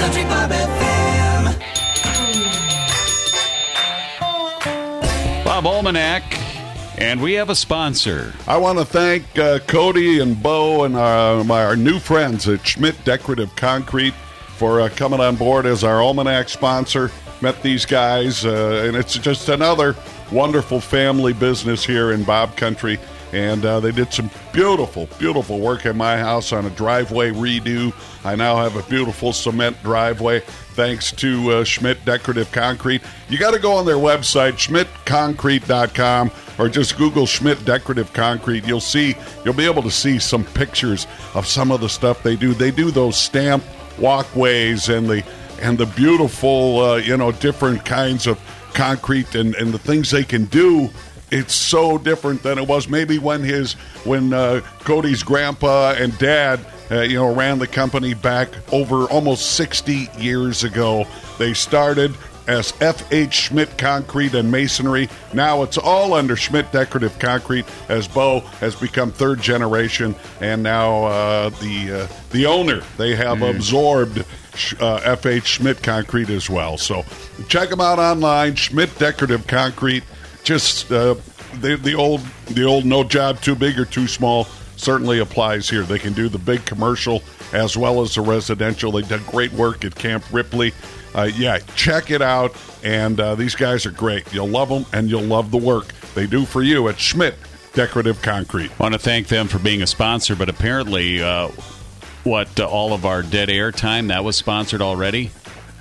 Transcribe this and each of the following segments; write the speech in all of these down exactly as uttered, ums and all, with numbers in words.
Country Bob F M. Bob Almanac, and we have a sponsor. I want to thank uh, Cody and Bo and our, my, our new friends at Schmidt Decorative Concrete for uh, coming on board as our Almanac sponsor. Met these guys, uh, and it's just another wonderful family business here in Bob Country. And uh, they did some beautiful, beautiful work at my house on a driveway redo. I now have a beautiful cement driveway thanks to uh, Schmidt Decorative Concrete. You got to go on their website, schmidt concrete dot com, or just Google Schmidt Decorative Concrete. You'll see, you'll be able to see some pictures of some of the stuff they do. They do those stamp walkways and the and the beautiful, uh, you know, different kinds of concrete and, and the things they can do. It's so different than it was maybe when his when uh, Cody's grandpa and dad, uh, you know, ran the company back over almost sixty years ago. They started as F H Schmidt Concrete and Masonry. Now it's all under Schmidt Decorative Concrete, as Bo has become third generation, and now uh, the uh, the owner. They have mm. absorbed uh, F H Schmidt Concrete as well. So check them out online, Schmidt Decorative Concrete. Just uh, the the old the old no job too big or too small certainly applies here. They can do the big commercial as well as the residential. They did great work at Camp Ripley. Uh, yeah, check it out. And uh, these guys are great. You'll love them, and you'll love the work they do for you at Schmidt Decorative Concrete. I want to thank them for being a sponsor, but apparently, uh, what uh, all of our dead air time that was sponsored already.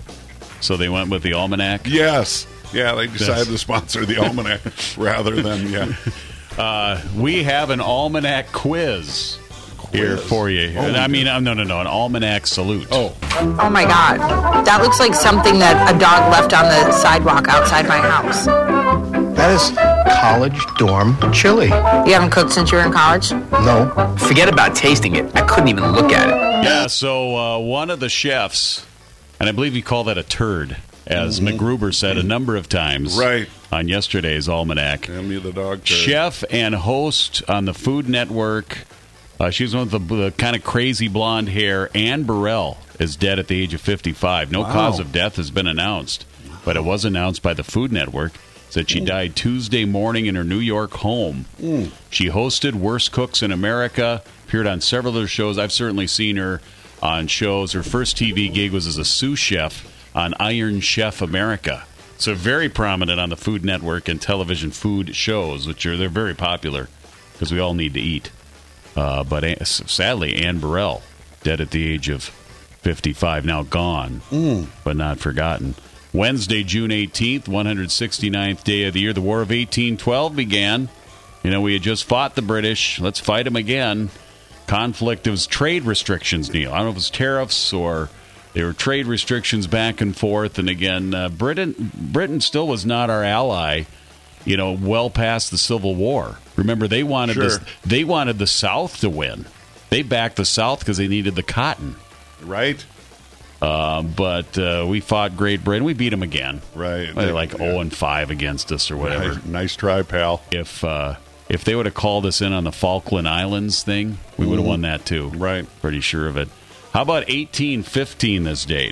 So they went with the Almanac. Yes. Yeah, they decided yes. to sponsor the Almanac rather than, yeah. Uh, we have an Almanac quiz, quiz. here for you. Oh, I mean, no, no, no, an Almanac salute. Oh. Oh, my God. That looks like something that a dog left on the sidewalk outside my house. That is college dorm chili. You haven't cooked since you were in college? No. Forget about tasting it. I couldn't even look at it. Yeah, so uh, one of the chefs, and I believe you call that a turd, as mm-hmm. McGruber said a number of times right. on yesterday's Almanac. Damn you, the dog turd. Chef and host on the Food Network. Uh, she's one with the, the kind of crazy blonde hair. Ann Burrell is dead at the age of fifty-five. No wow. cause of death has been announced, but it was announced by the Food Network. Said she died Tuesday morning in her New York home. Mm. She hosted Worst Cooks in America, appeared on several other shows. I've certainly seen her on shows. Her first T V gig was as a sous chef on Iron Chef America. So very prominent on the Food Network and television food shows, which are they're very popular because we all need to eat. Uh, but uh, sadly, Ann Burrell, dead at the age of fifty-five, now gone, mm. but not forgotten. Wednesday, June eighteenth, one hundred sixty-ninth day of the year. The War of eighteen twelve began. You know, we had just fought the British. Let's fight them again. Conflict, it was trade restrictions, Neil. I don't know if it was tariffs or there were trade restrictions back and forth. And again, uh, Britain Britain still was not our ally, you know, well past the Civil War. Remember, they wanted sure. this, they wanted the South to win. They backed the South because they needed the cotton. Right. Uh, but uh, we fought Great Britain. We beat them again. Right. They're like yeah. oh and five against us or whatever. Nice, nice try, pal. If uh, if they would have called us in on the Falkland Islands thing, we would have mm. won that too. Right. Pretty sure of it. How about eighteen fifteen this date?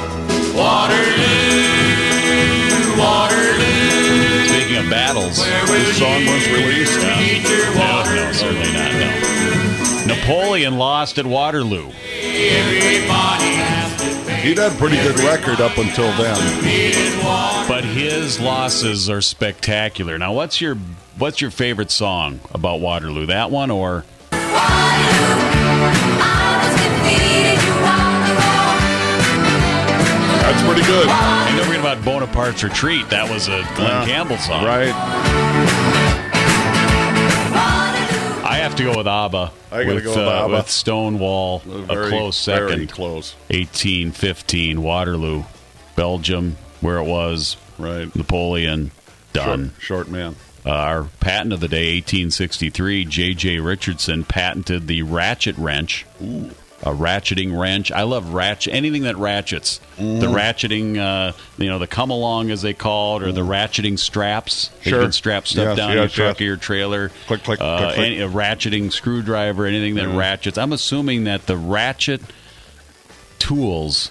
Waterloo, Waterloo. Speaking of battles, this song was released. No, no, no, certainly not. No. Napoleon lost at Waterloo. He'd had a pretty good record up until then. But his losses are spectacular. Now, what's your what's your favorite song about Waterloo? That one or? That's pretty good. And don't forget about Bonaparte's Retreat. That was a Glenn uh, Campbell song. Right. I have to go with ABBA. I gotta with, go with uh, ABBA. With Stonewall, very, a close second. Very close. eighteen fifteen, Waterloo, Belgium, where it was. Right. Napoleon, done. Short, short man. Uh, our patent of the day, eighteen sixty-three, J J Richardson patented the ratchet wrench. Ooh. A ratcheting wrench. I love ratchet. Anything that ratchets. Mm. The ratcheting, uh, you know, the come along as they call it, or mm. the ratcheting straps. Sure. You can strap stuff yes, down yes, your truck yes. or your trailer. Click, click, uh, click, click. Any, a ratcheting screwdriver, anything that mm. ratchets. I'm assuming that the ratchet tools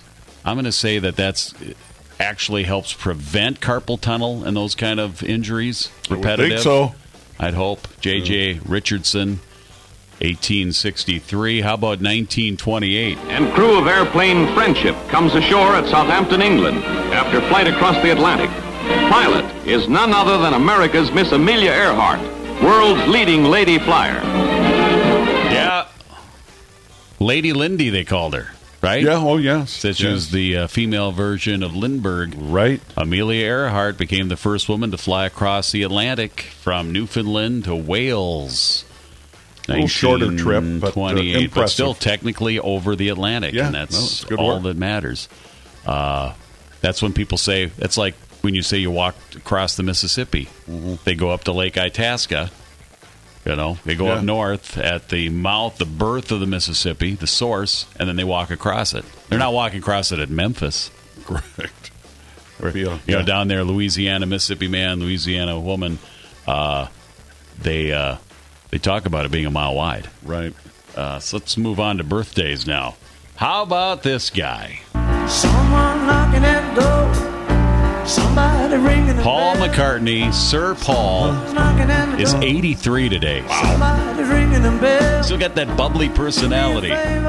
I'm going to say that that's actually helps prevent carpal tunnel and those kind of injuries. Repetitive. I think so. I'd hope. J J Richardson, eighteen sixty-three. How about nineteen twenty-eight? And crew of airplane Friendship comes ashore at Southampton, England, after flight across the Atlantic. Pilot is none other than America's Miss Amelia Earhart, world's leading lady flyer. Yeah. Lady Lindy, they called her, right? Yeah, oh, yes. Said she yes. was the uh, female version of Lindbergh. Right. Amelia Earhart became the first woman to fly across the Atlantic from Newfoundland to Wales. A little shorter trip, but, uh, twenty-eight, impressive. but still technically over the Atlantic, Yeah, and no, that's it's good all work. that matters. Uh, that's when people say, it's like when you say you walked across the Mississippi. Mm-hmm. They go up to Lake Itasca. You know, they go Yeah. up north at the mouth, the birth of the Mississippi, the source, and then they walk across it. They're not walking across it at Memphis. Correct. Or, Yeah, you yeah. know, down there, Louisiana, Mississippi man, Louisiana woman, uh, they uh, they talk about it being a mile wide. Right. Uh, so let's move on to birthdays now. How about this guy? Someone knocking at the door. Somebody ringing the Paul bell. McCartney, Sir Paul, Knocking at the is door. eighty-three today. Somebody ringing the bell. Still got that bubbly personality.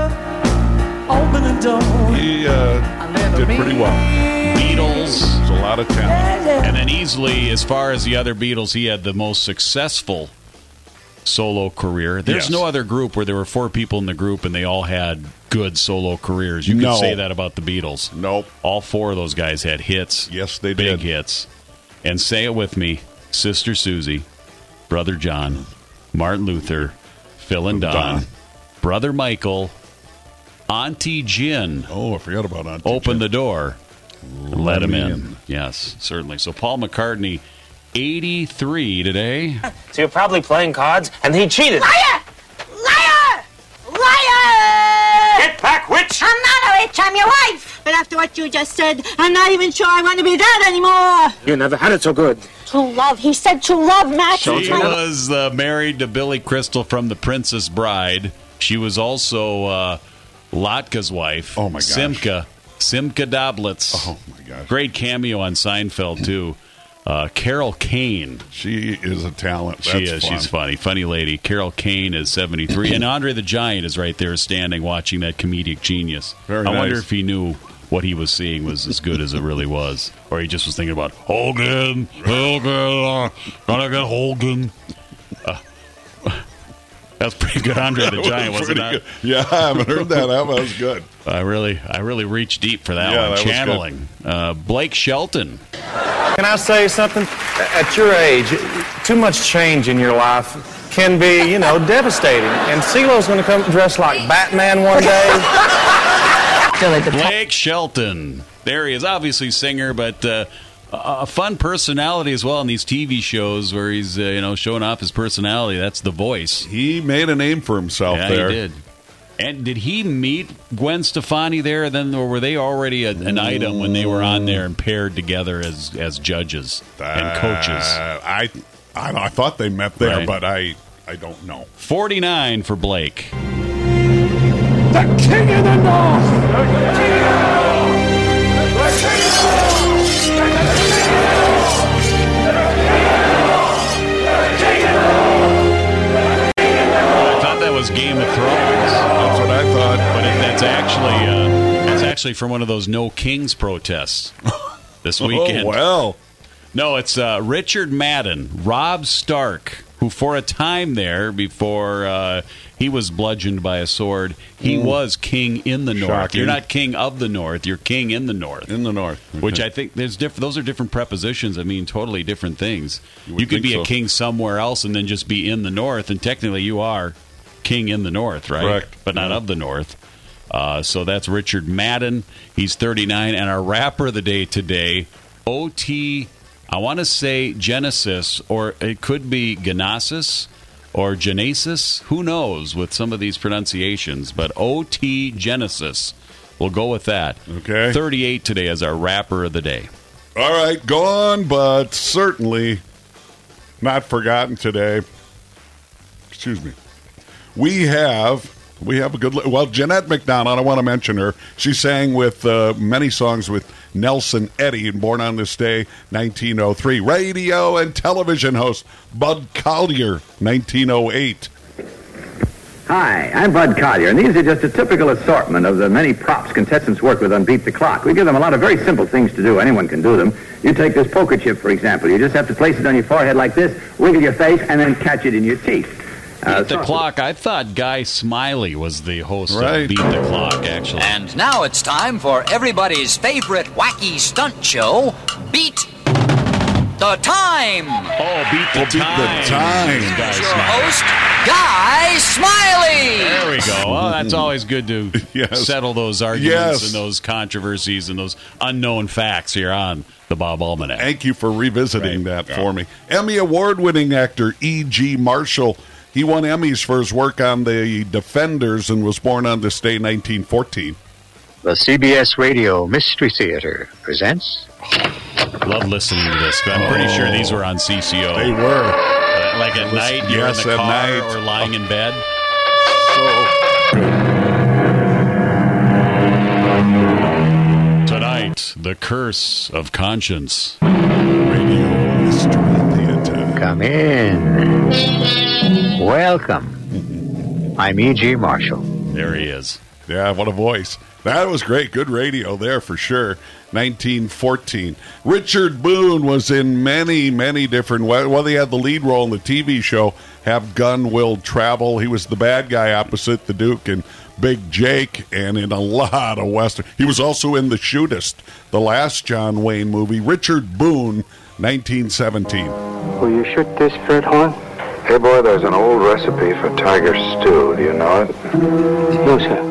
Open the door. He uh, did pretty well. Beatles. There's a lot of talent. And then easily, as far as the other Beatles, he had the most successful solo career. There's Yes. no other group where there were four people in the group and they all had good solo careers. You could No. say that about the Beatles. Nope. All four of those guys had hits. Yes, they big did. hits. And say it with me, Sister Susie, Brother John, Martin Luther, Phil and Don, Don. Brother Michael, Auntie Gin. Oh, I forgot about Auntie Open Jen. the door. Let him in. in. Yes, certainly. So Paul McCartney, eighty-three today. So you're probably playing cards, and he cheated. Liar! Liar! Liar! Get back, witch! I'm not a witch, I'm your wife. But after what you just said, I'm not even sure I want to be that anymore. You never had it so good. True love. He said true love, Max. She It's my- was uh, married to Billy Crystal from The Princess Bride. She was also uh, Latka's wife. Oh, my gosh. Simka. Simka Doblitz. Oh, my gosh. Great cameo on Seinfeld, too. Uh, Carol Kane. She is a talent. That's She is. fun. She's funny. Funny lady. Carol Kane is seventy-three. And Andre the Giant is right there standing watching that comedic genius. Very I nice. wonder if he knew what he was seeing was as good as it really was. Or he just was thinking about, Hogan, Hogan, uh, gotta get Hogan. Uh, that's pretty good, Andre the Giant, was wasn't pretty it? good. Yeah, I haven't heard that. That was good. I really, I really reached deep for that Yeah, one. that was good. Channeling. Uh, Blake Shelton. Can I say something? At your age, too much change in your life can be, you know, devastating. And CeeLo's going to come dressed like Batman one day. Still at the top. Blake Shelton. There he is. Obviously singer, but uh, a fun personality as well in these T V shows where he's uh, you know showing off his personality. That's The Voice. He made a name for himself Yeah, there. he did. And did he meet Gwen Stefani there? Then, or were they already a, an item when they were on there and paired together as as judges and coaches? Uh, I, I I thought they met there, Right. but I I don't know. forty-nine for Blake. The king of the north. I thought that was Game of Thrones. That's what I thought. But it, that's actually uh, that's actually from one of those No Kings protests this weekend. Oh, well. No, it's uh, Richard Madden, Rob Stark, who for a time there, before uh, he was bludgeoned by a sword, he Mm. was king in the North. Shocking. You're not king of the North, you're king in the North. In the North. Which Okay. I think there's diff- those are different prepositions that mean totally different things. You You, would could think be a so. king somewhere else and then just be in the North, and technically you are king in the North, right? Correct. But not Yeah. of the North. Uh, so that's Richard Madden. He's thirty-nine. And our rapper of the day today, O T, I want to say Genesis, or it could be Genesis or Genesis. Who knows with some of these pronunciations, but O T Genesis. We'll go with that. Okay. thirty-eight today as our rapper of the day. All right, gone, but certainly not forgotten today. Excuse me. We have We have a good... Li- well, Jeanette McDonald, I want to mention her. She sang with uh, many songs with Nelson Eddy, and born on this day, nineteen oh three. Radio and television host Bud Collier, nineteen oh eight. Hi, I'm Bud Collier, and these are just a typical assortment of the many props contestants work with on Beat the Clock. We give them a lot of very simple things to do. Anyone can do them. You take this poker chip, for example. You just have to place it on your forehead like this, wiggle your face, and then catch it in your teeth. Uh, Beat the Clock. I thought Guy Smiley was the host Right. of Beat the Clock, actually. And now it's time for everybody's favorite wacky stunt show, Beat the Time. Oh, Beat the Well, Beat the Time. Time. Guy Your Smiley. host, Guy Smiley. There we go. Well, that's always good to Yes. settle those arguments Yes. and those controversies and those unknown facts here on the Bob Almanac. Thank you for revisiting Right. that Yeah. for me. Emmy Award-winning actor E G. Marshall. He won Emmys for his work on The Defenders and was born on this day, nineteen fourteen. The C B S Radio Mystery Theater presents... Love listening to this. I'm pretty sure these were on C C O. They were. Uh, like at Was- night, you're yes, in the at car night. or lying in bed. So Tonight, The Curse of Conscience. Radio Mystery Theater. Come in. Welcome. I'm E G. Marshall. There he is. Yeah, what a voice. That was great. Good radio there for sure. nineteen fourteen. Richard Boone was in many, many different... Well, he had the lead role in the T V show Have Gun Will Travel. He was the bad guy opposite the Duke and Big Jake, and in a lot of Western. He was also in The Shootist, the last John Wayne movie. Richard Boone, nineteen seventeen. Will you shoot this Fred Horn? Hey, boy, there's an old recipe for tiger stew. Do you know it? No, sir.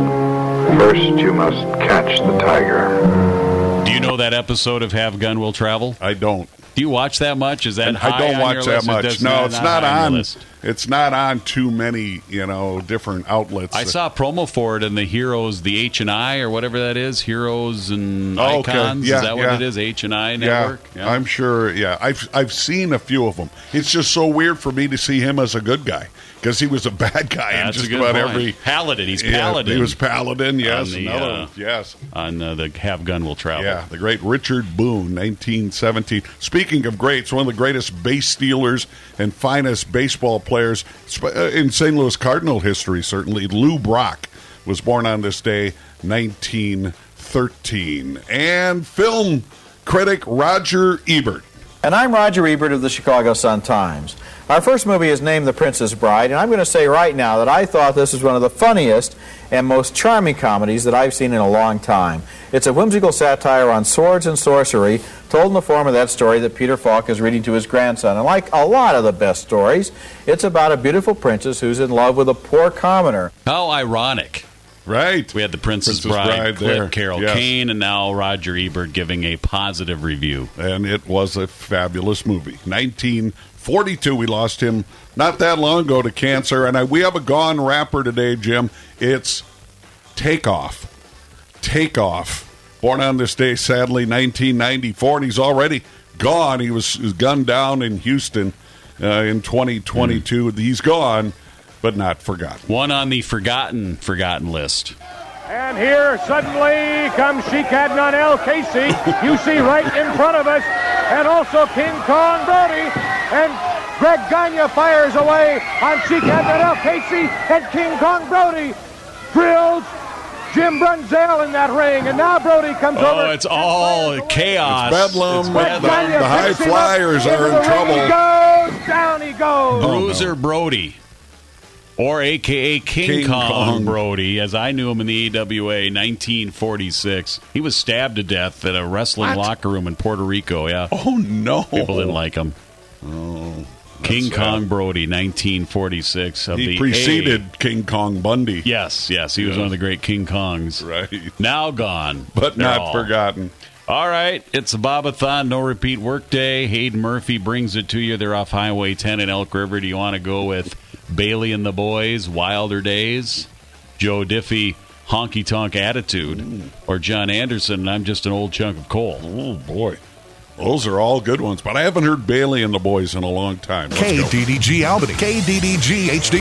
First, you must catch the tiger. Do you know that episode of Have Gun Will Travel? I don't. Do you watch that much? Is that And high I don't on watch your that list? It much. does No, it's not high on. your list. It's not on too many, you know, different outlets. I saw a promo for it in the Heroes, the H and I, or whatever that is. Heroes and Oh, okay. Icons. Yeah, is that what yeah. it is? H and I Yeah, Network. I'm sure. Yeah, I've I've seen a few of them. It's just so weird for me to see him as a good guy because he was a bad guy in That's a just good about point. every Paladin. He's Yeah, Paladin. he was Paladin. Yes, On the, another uh, one. Yes. on uh, the Have Gun Will Travel. Yeah, the great Richard Boone, nineteen seventeen. Speaking of greats, one of the greatest base stealers and finest baseball players sp- uh, in Saint Louis Cardinal history, certainly, Lou Brock, was born on this day, nineteen thirteen. And film critic Roger Ebert. And I'm Roger Ebert of the Chicago Sun-Times. Our first movie is named The Princess Bride, and I'm going to say right now that I thought this was one of the funniest and most charming comedies that I've seen in a long time. It's a whimsical satire on swords and sorcery, told in the form of that story that Peter Falk is reading to his grandson. And like a lot of the best stories, it's about a beautiful princess who's in love with a poor commoner. How ironic. Right. We had the Princess, Princess Bride, Bride clip, there. Carol Yes. Kane, and now Roger Ebert giving a positive review. And it was a fabulous movie. nineteen forty-two, we lost him not that long ago to cancer. And I, we have a gone rapper today, Jim. It's Takeoff. Takeoff. Born on this day, sadly, nineteen ninety-four, and he's already gone. He was, was gunned down in Houston uh, in twenty twenty-two. Mm. He's gone, but not forgotten. One on the forgotten, forgotten list. And here suddenly comes Sheik Adnan El Casey. You see right in front of us. And also King Kong Brody. And Greg Gagne fires away on Sheik Adnan El Casey. And King Kong Brody drills Jim Brunzell in that ring. And now Brody comes oh, over. Oh, it's all chaos. It's bedlam. It's bedlam. The, the high flyers are in the trouble. Ring he goes. Down he goes. Bruiser oh, no. Brody. Or a k a. King, King Kong, Kong Brody, as I knew him in the A W A, nineteen forty-six. He was stabbed to death at a wrestling what? locker room in Puerto Rico, yeah. Oh, no. People didn't like him. Oh, King sad. Kong Brody, nineteen forty-six. Of he the preceded A. King Kong Bundy. Yes, yes. He was yeah. one of the great King Kongs. Right. Now gone. But They're not all. forgotten. All right, it's a Bobathon, no repeat workday. Hayden Murphy brings it to you. They're off Highway ten in Elk River. Do you want to go with Bailey and the Boys, Wilder Days, Joe Diffie, Honky Tonk Attitude, mm. or John Anderson, and I'm just an old chunk of coal? Oh, boy. Those are all good ones, but I haven't heard Bailey and the Boys in a long time. Let's K D D G go. Albany, K D D G H D.